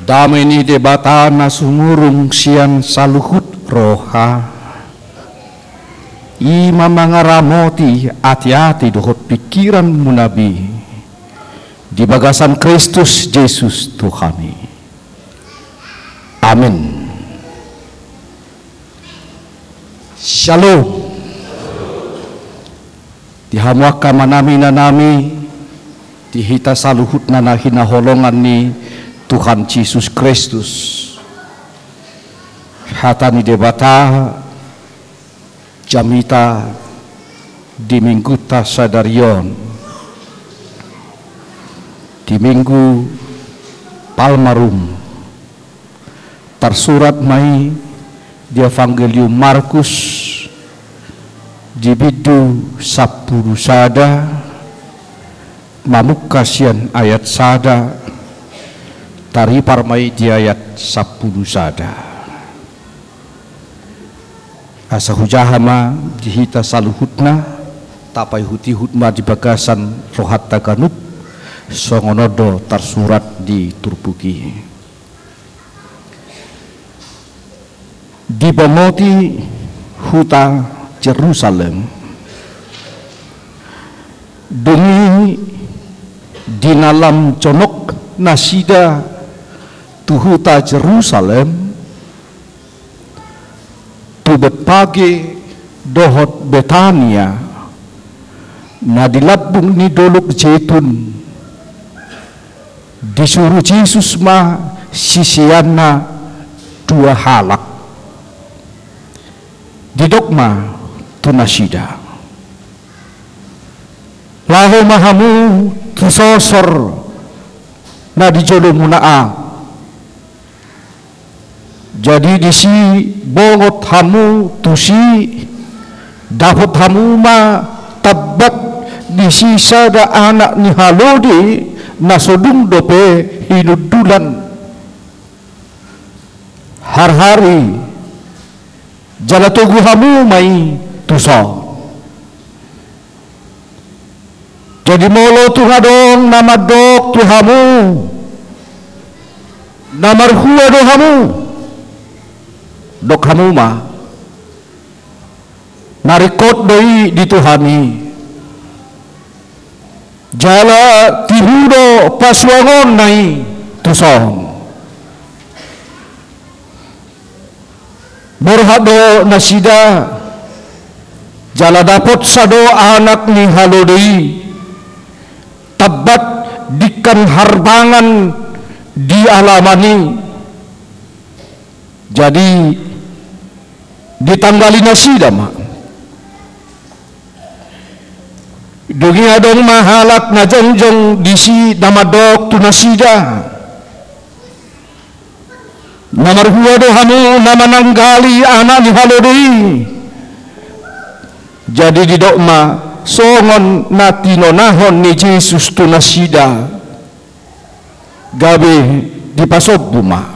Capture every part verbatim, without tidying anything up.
Damai ni debatana sumurung sian saluhut roha. Ima mangaramoti hati-hati dohot pikiran munabi di bagasan Kristus Yesus Tuhani. Amin. Shalom. Dihamuaka manami nanami dihita saluhut nanahina holongan ni Tuhan Yesus Kristus. Hatani debata jamita di minggu tasadarion di minggu Palmarum tersurat mai di Evangelium Markus di bidu sapuluh sada mamuk kasian ayat sada tari parmai di ayat sapuluh sada. Asa hujahama dihita saluhutna tapai huti hutma di bagasan rohat taganuk songonodo tersurat di turpuki di bomoti huta Jerusalem demi di dalam conok nasida tuhuta Jerusalem tubet pagi dohot Betania na dilabung ni dolok Zaitun disuruh Yesus ma sisianna dua halak di dogma tunasida lahu mahamu tusosor na dijolo munaa. Jadi disi bongot hamu tusi dapat hamu ma tabat disi sada anak ni halodi nasodung dope hinudulan har-hari jala tugu hamu mai tuso. Jadi molo tuhadong nama dok tuhamu namar huwa do hamu dok hamu ma narikot doi dituhani jala tihudo paswangon nai tusong berhado nasida jala dapot sado anak ni halodei tabat dikan harbangan di alamani. Jadi ditanggali nasida mak dungi adong mahalak na jongjong disi namadok tu nasida namar huwa do hamu namananggali anak ni halodei. Jadi di dokma songon natino nahon ni Yesus tu nasida gabe dipasob buma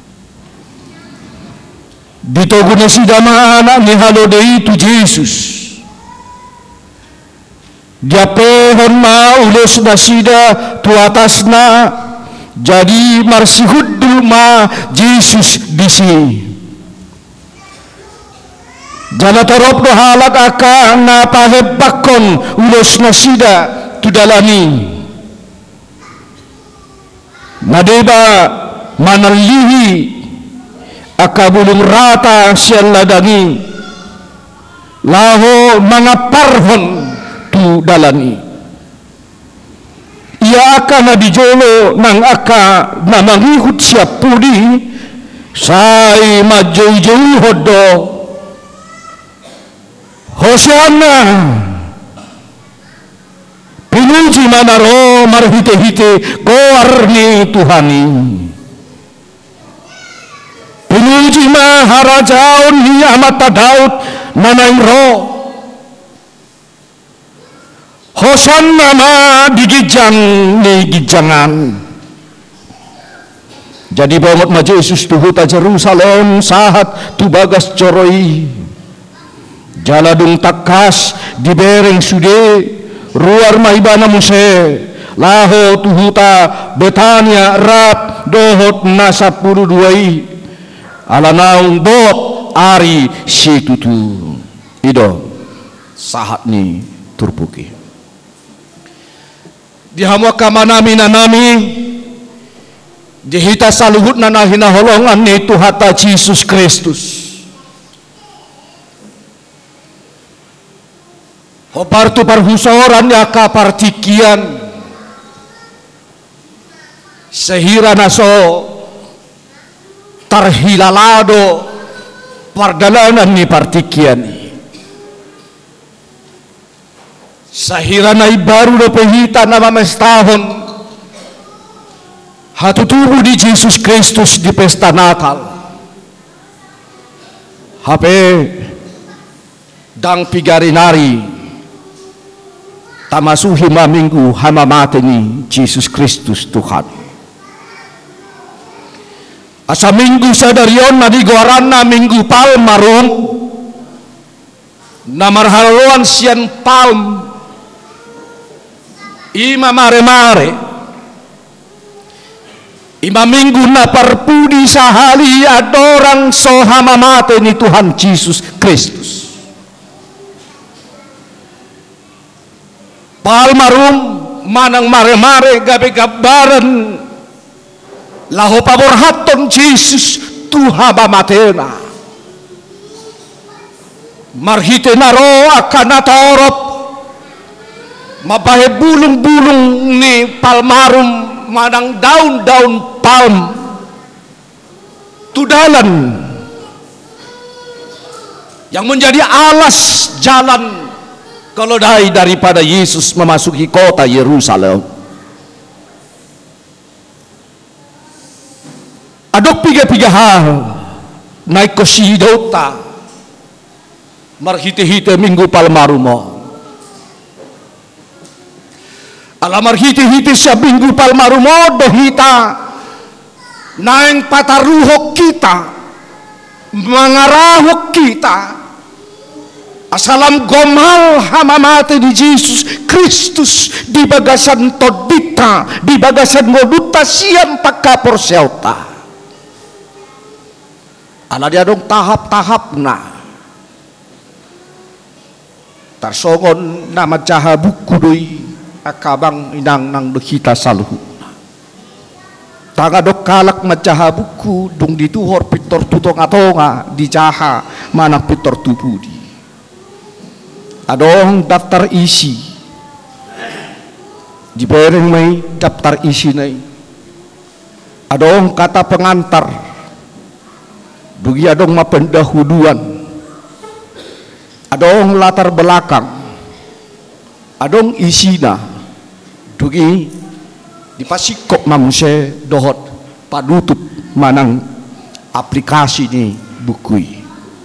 ditogo nasida ma anak ni halodei tu Yesus dia pehon ma ulos nasida tu atasna jadi marsihud ma Yesus disi jana torop do halak akan na pahebakon ulos nasida tu dalani nadeba manalihi akabulung rata siang ladangi laho mangaparhon tu dalani ia akan dijolo nang aka namangihut siap pudi sai majoi-joi hodo Hosiana pinuji manaro marhite-hite koarni Tuhani pinuji maharajaun ni amata Daud nanaing ro Hosanna ma digijang ni gijangan. Jadi bangot maju Yesus tuhuta Jerusalem sahat tu bagas coroi jaladung takas dibereng sude ruar maibana muse laho tuhuta Betania rap dohot nasa puluh duai ala naung bot ari situtu ido sahat ni turpuki dihamwa kamanami nanami dihita saluhut nanahina holongan ni Tuhata Yesus Kristus hopartu parhusoran ya kapartikian sehira naso tarhilalado pardalanan ni partikian ni sehira na baru do pehita na mamestahon hatutubu di Yesus Kristus di pesta Natal hape dang pigarinari tamasuhi maminggu hamamate ni Yesus Kristus Tuhan asa minggu sadarion na digoran na minggu palmarum na marhaluan sian palm ima mare-mare ima minggu na parpudi sahali adorang sohamamate ni Tuhan Yesus Kristus palmarum manang mare-mare gabe gabaran laho paborhaton Jesus tuhaba matena marhite naro akan natorop mabahe bulung-bulung ni palmarum manang daun-daun palm tudalan yang menjadi alas jalan keledai daripada Yesus memasuki kota Yerusalem. Adok piga-piga hal naik kosidota marhite-hite minggu palmarumo ala marhite-hite sa minggu palmarumo dohita naing pataruhok kita mangarahok kita asalam gomal hamamate di Yesus Kristus di bagasan todita di bagasan ngoduta siam pakapor selta ala dia dong tahap-tahap na tarsongon nama jaha buku doi akabang inang nang dekita saluhu tanga dok kalak majaha buku dung dituhor pitor tutonga-tonga di jaha mana pitor tupudi adong daftar isi di bereng mai daftar isi nai adong kata pengantar dugi adong mapendahuluan adong latar belakang adong isina dugi dipasikok mamuse dohot padutup manang aplikasi ni bukui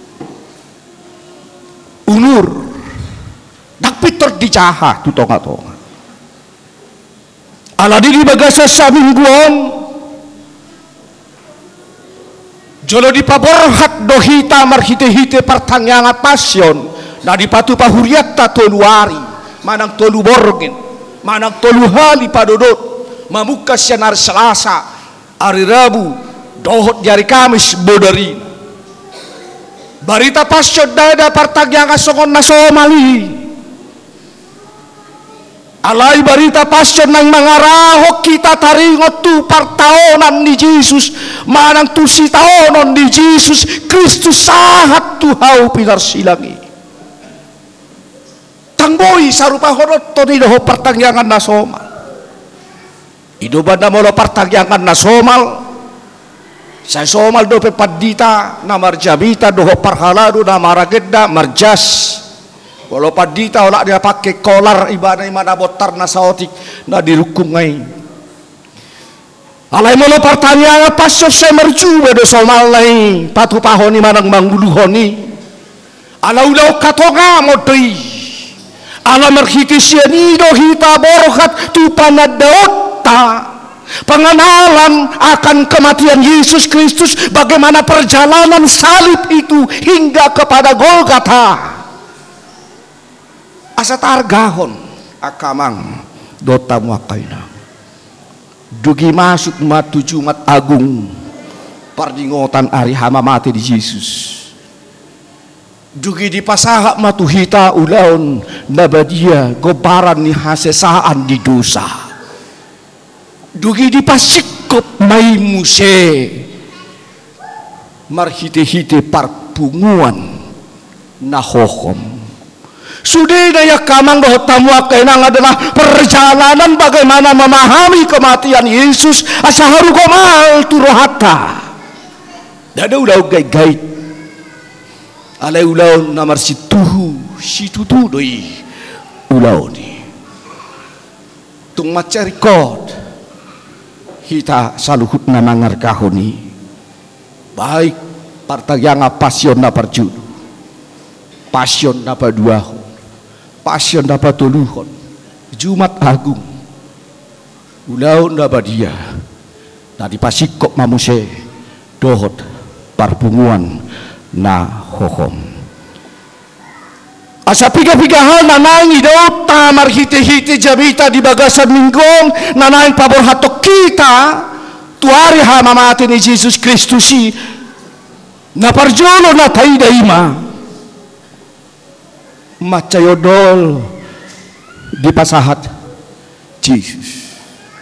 ulur dak pitor dicaha tutonga-tonga ala diri bagasa samingguan jolo di paborhat dohita marhite-hite pertanyaan pasyon na di patu pahuriat ta toluari manang tolu borgen manang tolu hali padodot mamuka sianar Selasa hari Rabu dohot jari Kamis bodari barita pasyon dada pertanyaan songon nasomali alai barita pasyon nang mangarahok kita taringot tu partaonan di Yesus manang tu si taonon di Yesus Kristus sahat tu hau pinar silangi tangboy sarupa horot to di doho pertanyaan nasomal ido banda molo pertanyaan nasomal saya somal do pe padita na marjabita doho parhaladu na maragedda marjas walau padita olah dia pakai kolar ibadah mana botar nasaotik na dirukung ngai alai molo pertanyaan pasyo saya merju do somal nai patu pahoni manang mangguluhoni ala ulau katonga modoi ala merhiti sianido hita borhat tu panadaota pengenalan akan kematian Yesus Kristus bagaimana perjalanan salib itu hingga kepada Golgota asa targahon akamang dota muakaina dugi masuk matu Jumat Agung pardingotan ari hama mati di Yesus dugi di pasahak matu hita ulaon nabadia gobaran ni hasesaan di dosa dugi di pasikop mai muse marhite-hite parpunguan nahohom sudah daya kamang doh tamuak kainang adalah perjalanan bagaimana memahami kematian Yesus asaharu komal turohata dada ulau gai-gai alai ulau namar situhu situtu doi ulau ni tung macari kod hita saluhut namangar kahoni baik partagyanga pasion na parjud pasion na paduahon pasion na patuluhon Jumat Agung ulaon na badia na dipasikok mamuse dohot parpunguan na hohom asa piga-pigahan nanang idot tamar hiti-hiti jamita di bagasan minggong nanang pabor hatok kita tuari ha mamati ni Jesus Kristus si na parjolo na tayo daima macayodol di pasahat Jesus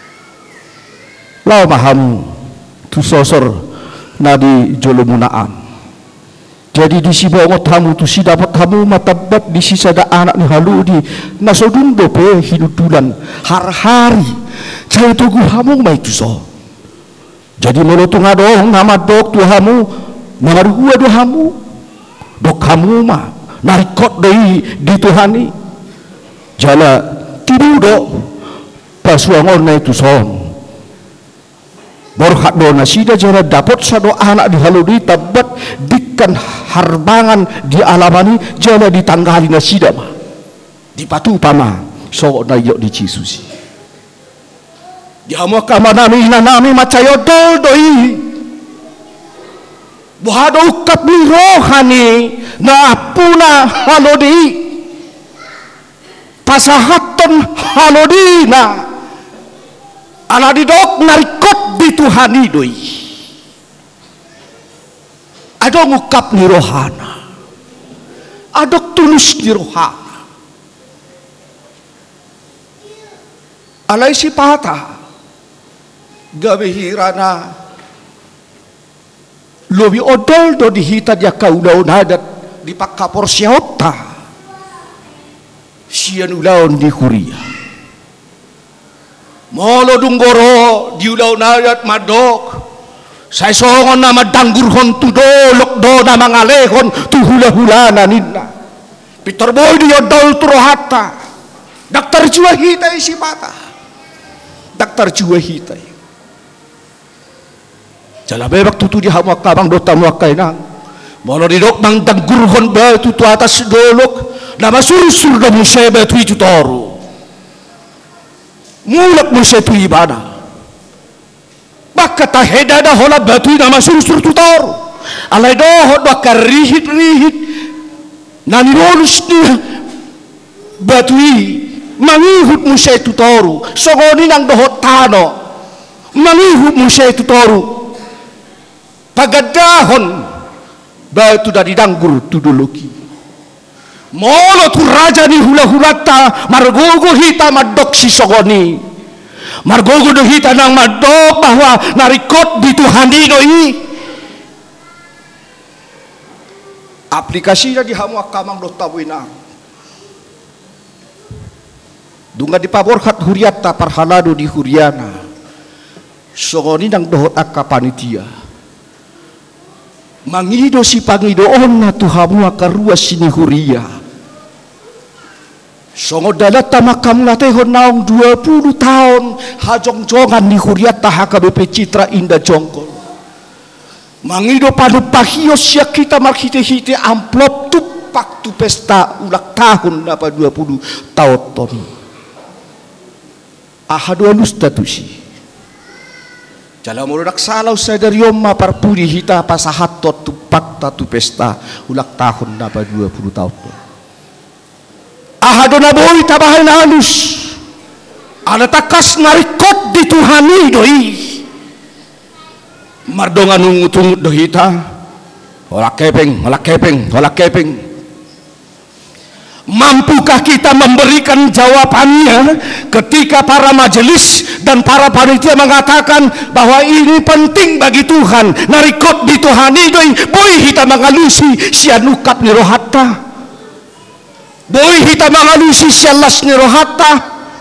lau mahamu tu sosor na di jolomunaan jadi di sibawat hamu tu si dapat hamu matabat di sisa da anak ni halu di nasodundo pe hidudulan har-hari saya tugu hamu mai tu so jadi molotung adong nama dok tu hamu nama dua do hamu dok hamu mah narikot dari di Tuhani jala tidu do pasuangon na itu son borhat do nasida jala dapat sado anak di haludi tabat dikan harbangan di alamani jala ditanggali nasida mah di patu pama so na yok di Cisusi di hamu kamanami nanami macayodol doi buhado ukap ni rohani na puna halodi pasahaton halodi na ala didok narikot di Tuhani doi adong ukap ni rohana adok tulus ni rohana alay si pata gabihirana lobi odol do dihita dia kaulaon hadat di pakapor siota sian ulaon di Huria molo dunggoro di ulaon hadat madok saya songon nama danggurhon tu dolok do nama ngalehon tu hula-hulana ninna Peter boy di odol turohata daktar jua hitai si pata daktar jua hitai jala bebak tutu di hamu kabang dota muakai nang molo di dok nang danggurhon ba tutu atas dolok nama sur-sur da musai ba tu itu toru mulak musai tu ibadah bakata hedada hola batu nama sur-sur tu toru alai do hoda karihit-rihit nani rolus ni batui mangihut musai tu toru sogoni nang dohot tano mangihut musai tu toru pagadahon batu dari danggur tu duluki molo tu raja ni hula-hulata margogo hita madok si sogoni margogo do hita nang madok bahwa narikot di Tuhani doi aplikasinya di hamu akamang do tawina dunga di paborhat huriata parhalado di huriana sogoni nang dohot akka panitia mangido si pangidoon na tuhamu akaruas sini huria songo dalata makam natehon naong dua puluh tahun hajong-jongan ni huria tahaka B P Citra Indah Jongkol mangido padu pahios siya kita marhite-hite amplop tupak tu pesta ulak tahun napa dua puluh tahun ton ahadu alus tatusi jala muludak salau sadariom maparpudi hita pasahat tot tupak tatu pesta ulak tahun napa dua puluh tahun ton ahadu naboy tabahay na halus Ada takas narikot di Tuhani doi. Mardongan nungut-ungut dohita. Olah kepeng, olah kepeng, olah kepeng. Mampukah kita memberikan jawabannya ketika para majelis dan para panitia mengatakan bahwa ini penting bagi Tuhan, narikot di Tuhan itu boy kita mengalusi sianukap ni rohata, boy kita mengalusi sialas ni rohata.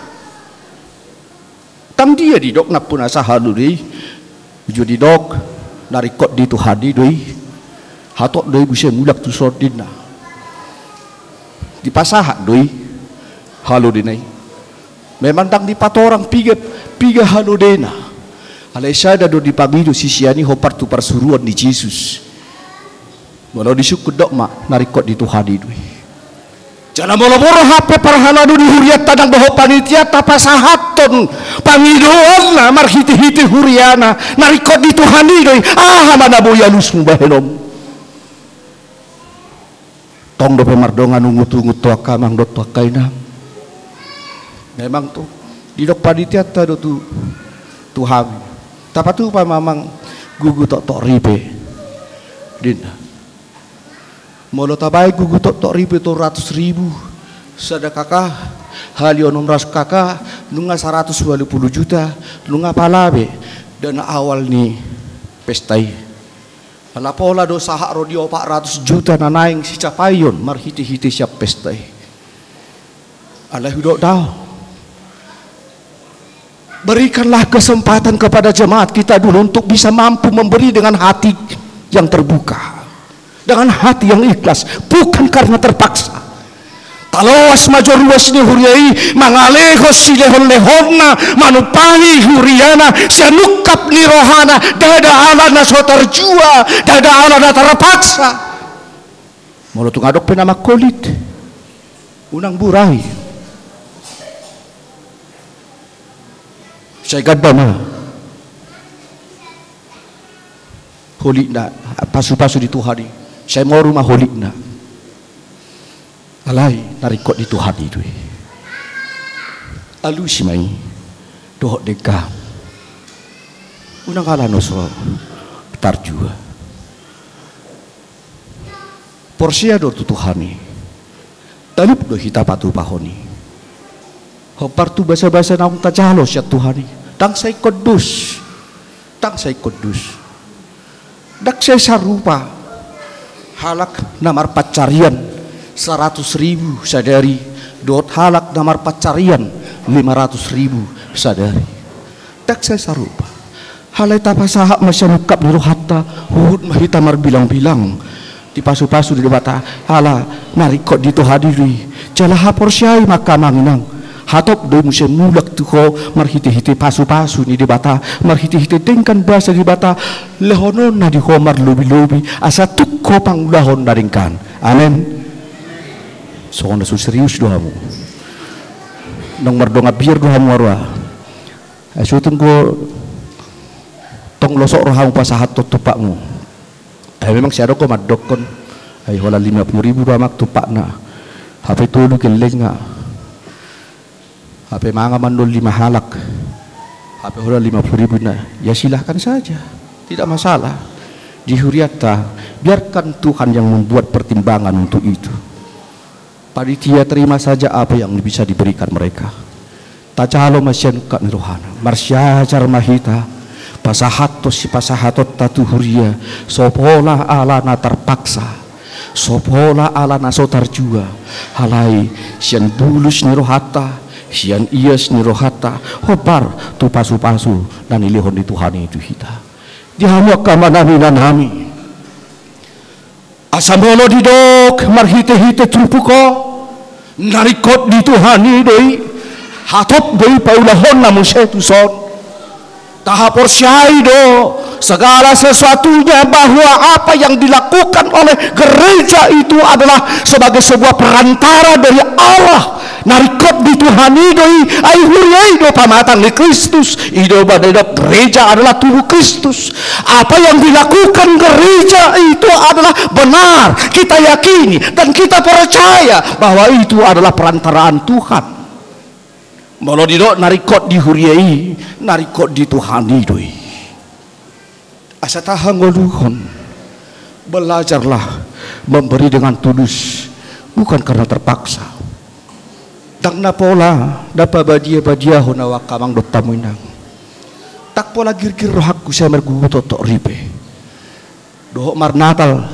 Tang dia di dok nak pun asa haluri jadi dok narikot di Tuhan itu hatok doi bisa mulak tu sordina di pasahat doi halo dinai memang tang di patorang piga piga halo dena alai sada do di pabido sisiani hopar tu persuruan di Yesus walau disukut dok mak narikot di Tuhan doi jangan boro-boro H P parhaladu di huriat tadang doho panitia tapasahaton pangidoan lah marhiti-hiti huriana narikot di Tuhan doi ah mana boyalus mubahenom tong do pemardongan ungut-ungut tua kamang do tua kainam memang tuh di dok panitia ta do tu Tuhan tapi tu pa mamang gugu tok tok ribe din molo tabai gugu tok tok ribe to ratus ribu sadakakah halionom ras kakak nunga seratus dua puluh juta nunga palabe dana awal ni pestai ala pola do sahak rodio empat ratus juta na naing si capayon marhiti-hiti siap pestai ala hudok tau berikanlah kesempatan kepada jemaat kita dulu untuk bisa mampu memberi dengan hati yang terbuka dengan hati yang ikhlas bukan karena terpaksa taloas major luas ni huriai mangalehos si lehon-lehonna manupangi huriana sianukap ni rohana dada alana so terjua dada alana terpaksa mulu tu ngadok penama kolit unang burai saya gadama holik na pasu-pasu di Tuhani saya mau rumah holik na alai narikot di Tuhan itu alu si mai dohok deka unang ala no so tarjua porsia do tu Tuhani talip do hita patu pahoni hopar tu basa-basa naung tajalo sia Tuhani tang sai kudus tang sai kudus dak sai sarupa halak namar pacarian seratus ribu sadari dot halak namar pacarian lima ratus ribu sadari tak saya sarupa halai tapasahak masyanukap ni rohata hud mahita mar bilang-bilang di pasu-pasu di debata hala narikot di tohadiri jalah hapor syai maka manginang hatop do musim mulak tuho marhiti-hiti pasu-pasu ni debata marhiti-hiti tingkan bahasa di debata lehonon na di homar lobi-lobi asa tukko pangulahon naringkan amin. Soalnya so serius doamu, nang mardonga biar doamu arwah. Asyik tunggu tong losok rohamu pasahat tot tupakmu. Ay memang siapa kau madokon. Ay hola lima puluh ribu doamak tupak na. H P tulu kelenga. H P manga mandol lima halak. H P hola lima puluh ribu na. Ya silahkan saja, tidak masalah. Di huriata biarkan Tuhan yang membuat pertimbangan untuk itu. Panitia terima saja apa yang bisa diberikan mereka. Tacalo masyan kak nirohana. Marsyajar mahita. Pasahatos si pasahatot tatu huria. Sopola alana terpaksa. Sopola alana sotarjua. Halai sian bulus nirohata. Sian ias nirohata. Hobar tu pasu-pasu. Dan ilihon di Tuhan itu hita. Dihamuak kamanami dan nami. Asamolo didok marhite-hite trumpuko. Narikot di Tuhani doi hatop doi paulahon namun saya tu son tahapor syai do segala sesuatunya bahwa apa yang dilakukan oleh gereja itu adalah sebagai sebuah perantara dari Allah narikot di Tuhani doi ai huriai do pamatang ni Kristus ido badedok gereja adalah tubuh Kristus apa yang dilakukan gereja itu adalah benar kita yakini dan kita percaya bahwa itu adalah perantaraan Tuhan Malah didok narikot dihuriai, narikot dituhani doi. Asa tahang ngoluhon. Belajarlah memberi dengan tulus, bukan karena terpaksa. Tak na pola dapat badia-badia hona wakamang dot tamuinang. Tak pola gir-gir rohakku saya mergugu totok ribe. Dohok mar Natal.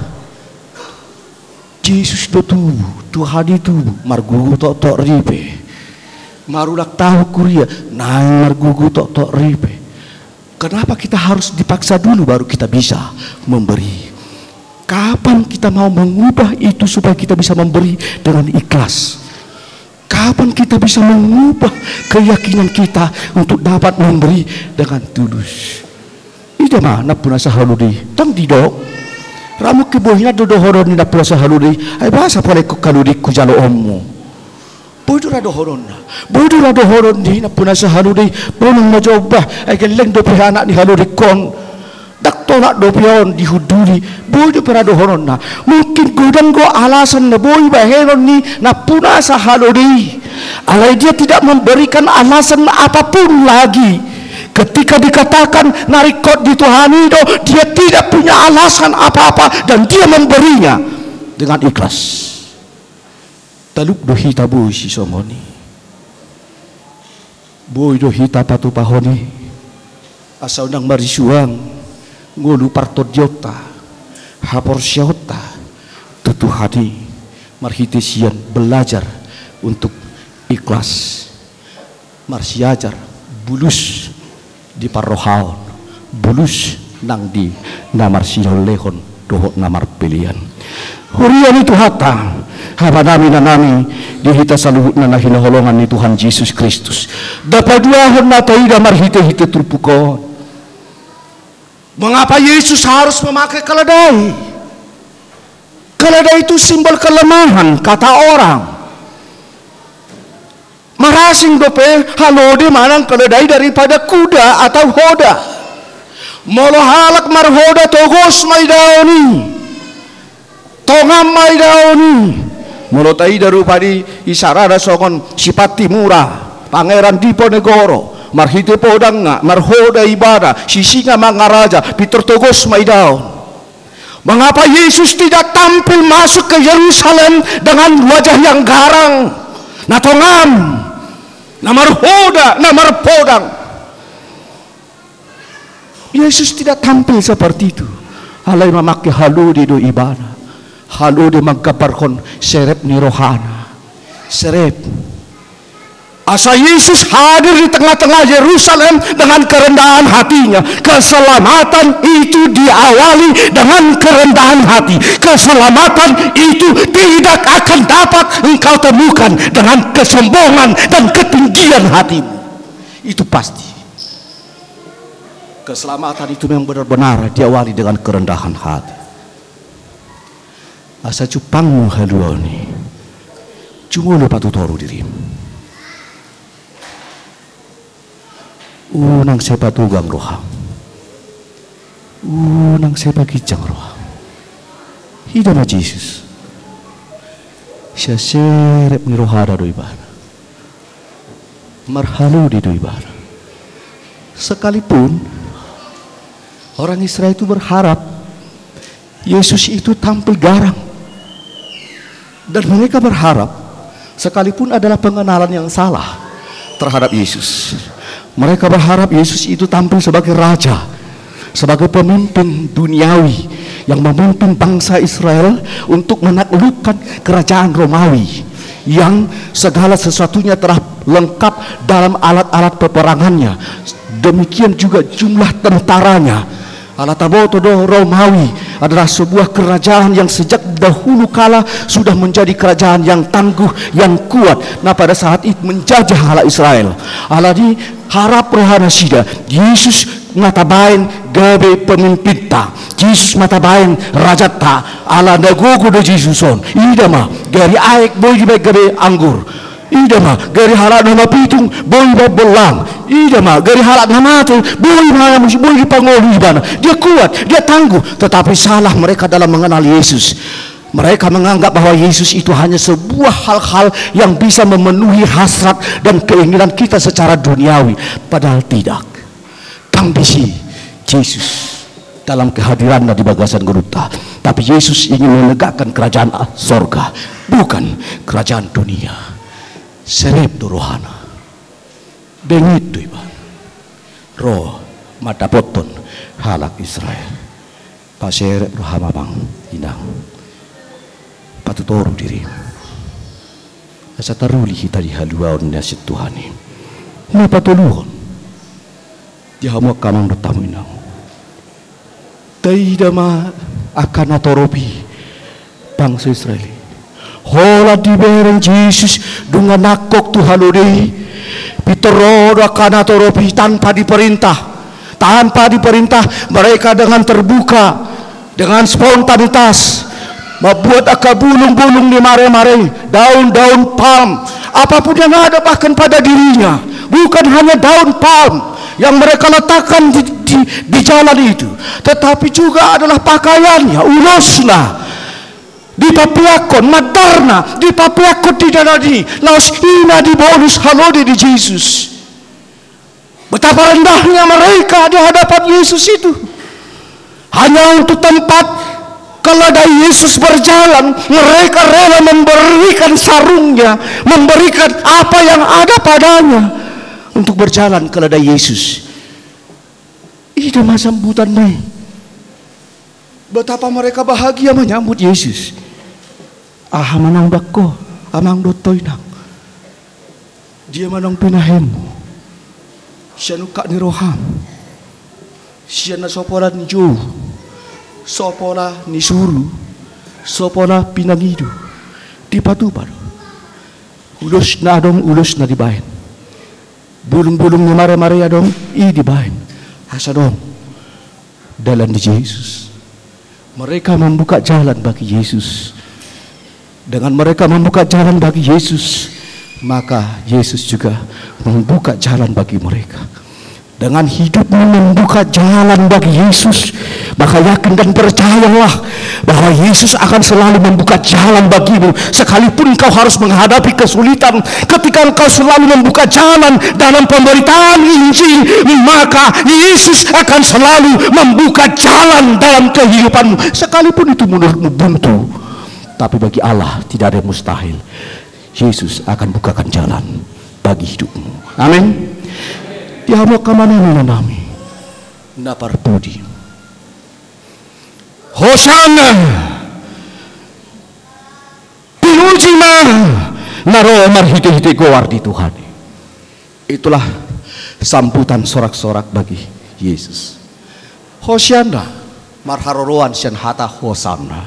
Yesus do tubuh, Tuhan itu margugu totok ribe. Marulak tahu kuria, naing margugu totok ribe. Kenapa kita harus dipaksa dulu baru kita bisa memberi? Kapan kita mau mengubah itu supaya kita bisa memberi dengan ikhlas? Kapan kita bisa mengubah keyakinan kita untuk dapat memberi dengan tulus? Ida mana pun asa haludi, tang didok. Ramu kebohnya dodo horon ni pun asa haludi. Ay bahasa pare ko kaludi ku jalo ommo. Bodo rado horon na. Bodo rado horon ni pun asa haludi. Punong majoba ay geleng do anak ni haludi kon. Tak tolak dopion dihuduli boy do perado horon na mungkin godang go alasan na boy baheron ni na puna sa halodi alai dia tidak memberikan alasan apapun lagi ketika dikatakan narikot dituhani do dia tidak punya alasan apa-apa dan dia memberinya dengan ikhlas. Taluk do hita boy si somoni boy do hita patu pahoni asa undang marisuang ngulu parto diota hapor syauta tutuhani marhitisian belajar untuk ikhlas marsiajar bulus di parohaon bulus nang di namar lehon dohok namar pilihan hurian itu hata haba nami na nami dihita saluhut na nahinaholongan ni Tuhan Yesus Kristus dapat duahon na taida marhite-hite turpukon. Mengapa Yesus harus memakai keledai? Keledai itu simbol kelemahan, kata orang. Marasing dope halode manang keledai daripada kuda atau hoda. Molo halak marhoda togos maidaoni. Tongam maidaoni. Molo tai darupadi isarada songon sipati murah, Pangeran Diponegoro. Marhite podang nga, marhoda ibadah, sisinga mga raja, pitortogos maidaon. Mengapa Yesus tidak tampil masuk ke Yerusalem dengan wajah yang garang, natongam, namar hoda, namar podang? Yesus tidak tampil seperti itu. Alay memakai halode do ibadah, halode magkaparkon serep ni rohana, serep. Asa Yesus hadir di tengah-tengah Yerusalem dengan kerendahan hatinya. Keselamatan itu diawali dengan kerendahan hati. Keselamatan itu tidak akan dapat engkau temukan dengan kesombongan dan ketinggian hatimu. Itu pasti. Keselamatan itu memang benar-benar diawali dengan kerendahan hati. Asa cupangmu haluani. Cuma lupa tutoru dirimu. Unang sepa tugang roha, unang sepa kijang roha. Hidup Yesus, siya serep ni rohada do ibadah, marhalu di do ibadah. Sekalipun orang Israel itu berharap Yesus itu tampil garang, dan mereka berharap sekalipun adalah pengenalan yang salah terhadap Yesus. Mereka berharap Yesus itu tampil sebagai raja, sebagai pemimpin duniawi yang memimpin bangsa Israel untuk menaklukkan kerajaan Romawi yang segala sesuatunya telah lengkap dalam alat-alat peperangannya. Demikian juga jumlah tentaranya. Alatabotodo Romawi adalah sebuah kerajaan yang sejak dahulu kala sudah menjadi kerajaan yang tangguh, yang kuat. Nah pada saat itu menjajah ala Israel. Aladi harap rohana sida Yesus matabain gabe pemimpinta. Yesus matabain rajata ala nagogo do Jesuson. Ida ma gari aek boy gabe anggur. Ida ma gari halak nama pitung boy belang. Ida ma gari halak nama tu boy mana mesti boy pangolu ibana. Dia kuat, dia tangguh, tetapi salah mereka dalam mengenal Yesus. Mereka menganggap bahwa Yesus itu hanya sebuah hal-hal yang bisa memenuhi hasrat dan keinginan kita secara duniawi. Padahal tidak. Kambisi Yesus dalam kehadirannya di bagasan geruta. Tapi Yesus ingin menegakkan kerajaan sorga, bukan kerajaan dunia. Serep tu rohana. Bengit tu iban. Roh mata poton halak Israel. Paserep rohama bang inang. Patutoru diri. Asa taruli kita di haluan nasit Tuhani. Ni patuluhon. Di hamu kamang dotamu inang. Taida ma akan atoropi bangsa Israel. Hola di bereng Yesus dengan nakok tu haluri. Pitoro akan atoropi tanpa diperintah. Tanpa diperintah, mereka dengan terbuka, dengan spontanitas membuat akar bulung-bulung di mare-mare, daun-daun palm, apapun yang ada bahkan pada dirinya. Bukan hanya daun palm yang mereka letakkan di, di, di jalan itu, tetapi juga adalah pakaiannya, ulusna, di papiakon, madarna, di papiakon di dadadi, laos ina di bonus halode di Yesus. Betapa rendahnya mereka di hadapan Yesus itu. Hanya untuk tempat keledai Yesus berjalan, mereka rela memberikan sarungnya, memberikan apa yang ada padanya untuk berjalan keledai Yesus. Ini masa sambutan nih. Betapa mereka bahagia menyambut Yesus. Ah manang dako, amang dotoy nang. Dia manang pinahemu. Siya nuka ni roham. Siya na sopola ni Joe. Sopola ni suru. Sopola pinangido. Di patupad. Ulos na adong ulos na dibahin. Bulung-bulung ni mare-mare adong i dibahin. Asa dong dalan di Yesus. Mereka membuka jalan bagi Yesus. Dengan mereka membuka jalan bagi Yesus, maka Yesus juga membuka jalan bagi mereka. Dengan hidupmu membuka jalan bagi Yesus, maka yakin dan percayalah bahwa Yesus akan selalu membuka jalan bagimu. Sekalipun kau harus menghadapi kesulitan, ketika engkau selalu membuka jalan dalam pemberitaan Injil, maka Yesus akan selalu membuka jalan dalam kehidupanmu. Sekalipun itu menurutmu buntu, tapi bagi Allah tidak ada yang mustahil. Yesus akan bukakan jalan bagi hidupmu. Amin. Dia mau kemana nami? Napar budi. Hosana. Pinuji na naro marhiti-hiti goar di Tuhan. Itulah sambutan sorak-sorak bagi Yesus. Hosana marharoroan sian hata hosana.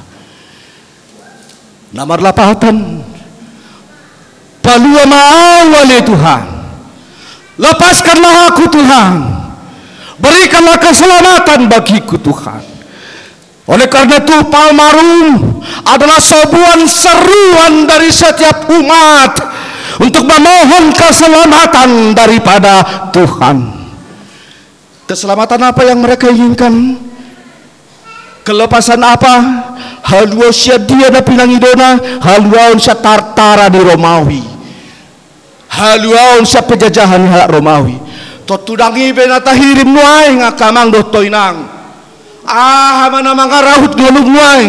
Namar lapatan. Palua maawali Tuhan. Lepaskanlah aku Tuhan. Berikanlah keselamatan bagiku Tuhan. Oleh karena itu Palmarum adalah sebuah seruan dari setiap umat untuk memohon keselamatan daripada Tuhan. Keselamatan apa yang mereka inginkan? Kelepasan apa? Haluan sia dia na pinangidona, haluan sia tartara di Romawi. Haluan sa penjajahan halak Romawi. Totudangi benatahirim nuay nga kamang dotoy nang. Ah mana mangarahut ngulung nuay.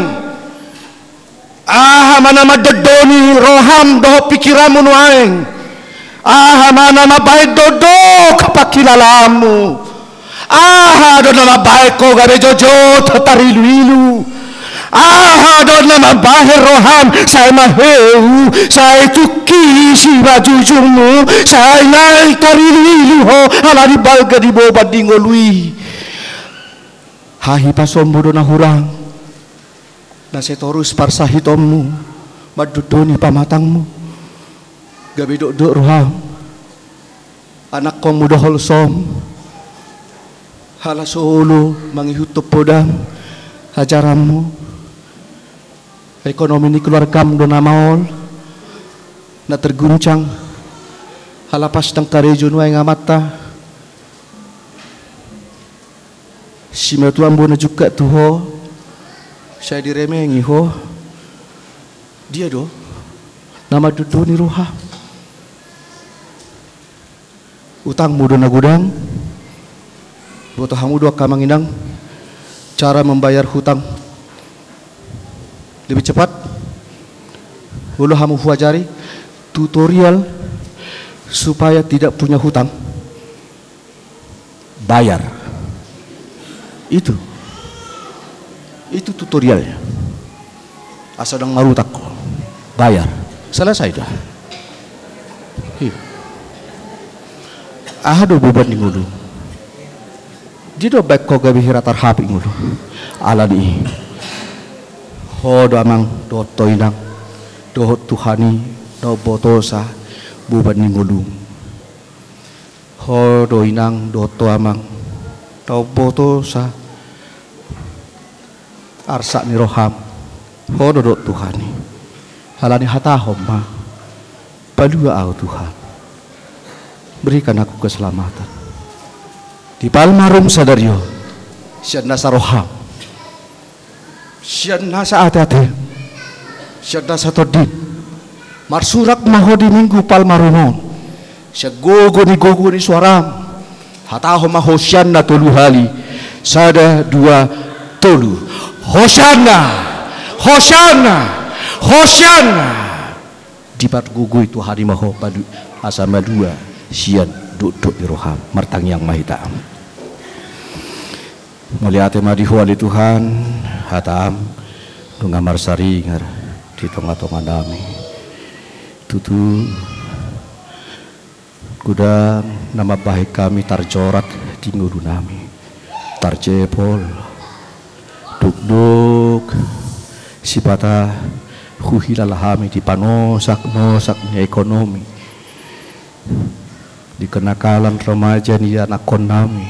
Ah mana madodoni roham doho pikiramu nuay. Ah mana mabait dodo kapakilalamu. Ah do na mabait ko gabe jojo tatarilu-ilu. Ah, doon na mabahir roham sa maheu sa ituki si bajujung mo sa inay tarililu ho halari balga di boba dingolui hahi pasombo do na hurang na setorus parsahitom mo madudoni pamatang mo gabi do-do roham anak kong mudohol som hala solo mangihutop podam hajaran mo ekonomi ni keluargam do na maol na terguncang halapas ng karejo nuay nga mata si metuan bo na juga tuho siya diremengi ho Dia do nama dudu ni roham. Utang mudo na gudang. Boto hamu dua kamanginang cara membayar hutang lebih cepat. Ulu hamu huajari tutorial supaya tidak punya hutang. Bayar. Itu. Itu tutorialnya. Asadang marutak. Bayar. Selesai dah. Ahado beban di ngulu. Di do baik kau gabi hiratar hapi ngulu. Ala di. Ho do amang do toinang. Do Tuhani do botosa beban di ngulu. Ho do inang do to amang do botosa arsa ni roham. Ho do do Tuhani. Halani hatahom ma. Palua au Tuhan. Berikan aku keselamatan. Di palmarum sadario. Sian nasa roham. Sian nasa hati-hati. Sian nasa todit. Marsurak maho di minggu palmarumon. Sian gogo ni gogo ni suaram. Hataho maho sian na tolu hali. Sada dua tolu. Hosanna. Hosanna. Hosanna. Di pat gogo itu hari maho padu asama dua. Sian duduk di roham martang yang mahita. Melihat madi huali Tuhan hatam dungamar saringar di tengah-tengah nami tutu gudang nama baik kami tarjorat di nguru nami tarjepol duk-duk sipata huhilalahami di panosak-nosaknya ekonomi di kenakalan remaja ni anak konami,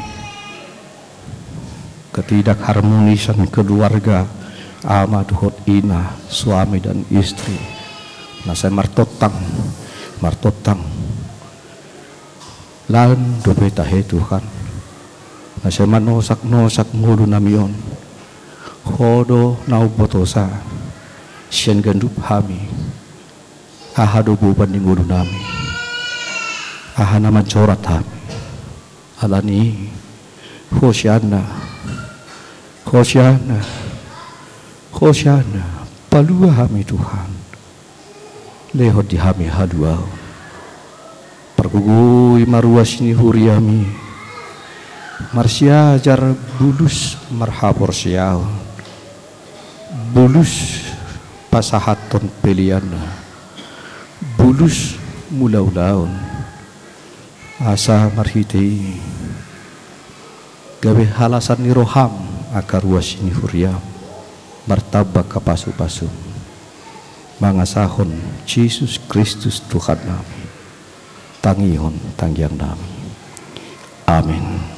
ketidakharmonisan keluarga ama duhot ina suami dan istri nasa martotang martotang lan dobeta he Tuhan nasa manosak nosak ngulu namion hodo nau botosa sian gandup hami ahado buban di ngulu nami ahana mancorat hami alani Hosanna Hosanna Hosanna palua hami Tuhan lehot di hami haduau pergugui maruas ni huriami marsiajar bulus marhapor siau bulus pasahaton peliana bulus mulau-laun asa marhiti gabe halasan ni roham akar ruas ni huriam martabak kapasu-pasu mangasahon Yesus Kristus Tuhan nami tangihon tanggiang nami amin.